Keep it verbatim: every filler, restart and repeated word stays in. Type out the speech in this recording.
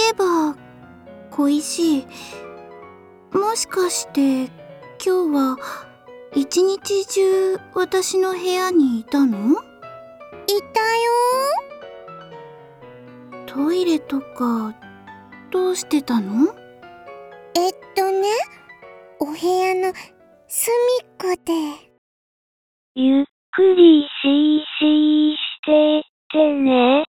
えば、小石、もしかして今日は一日中私の部屋にいたの？ いたよ。 トイレとかどうしてたの？ えっとね、お部屋の隅っこで。 ゆっくりしーしーしててね。